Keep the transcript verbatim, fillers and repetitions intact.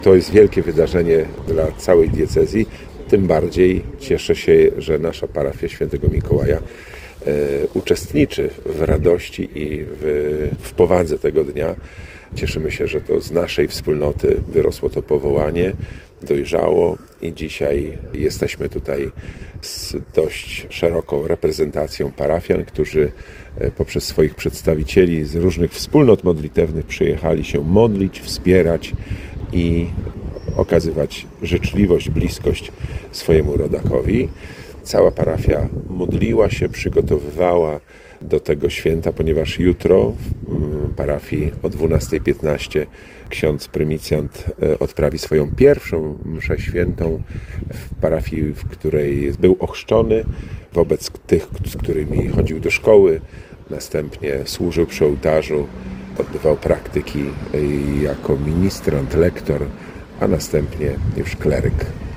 To jest wielkie wydarzenie dla całej diecezji. Tym bardziej cieszę się, że nasza parafia Świętego Mikołaja e, uczestniczy w radości i w, w powadze tego dnia. Cieszymy się, że to z naszej wspólnoty wyrosło to powołanie, dojrzało i dzisiaj jesteśmy tutaj z dość szeroką reprezentacją parafian, którzy poprzez swoich przedstawicieli z różnych wspólnot modlitewnych przyjechali się modlić, wspierać i okazywać życzliwość, bliskość swojemu rodakowi. Cała parafia modliła się, przygotowywała do tego święta, ponieważ jutro w parafii o dwunasta piętnaście ksiądz prymisjant odprawi swoją pierwszą mszę świętą w parafii, w której był ochrzczony, wobec tych, z którymi chodził do szkoły. Następnie służył przy ołtarzu, odbywał praktyki jako ministrant, lektor, a następnie już kleryk.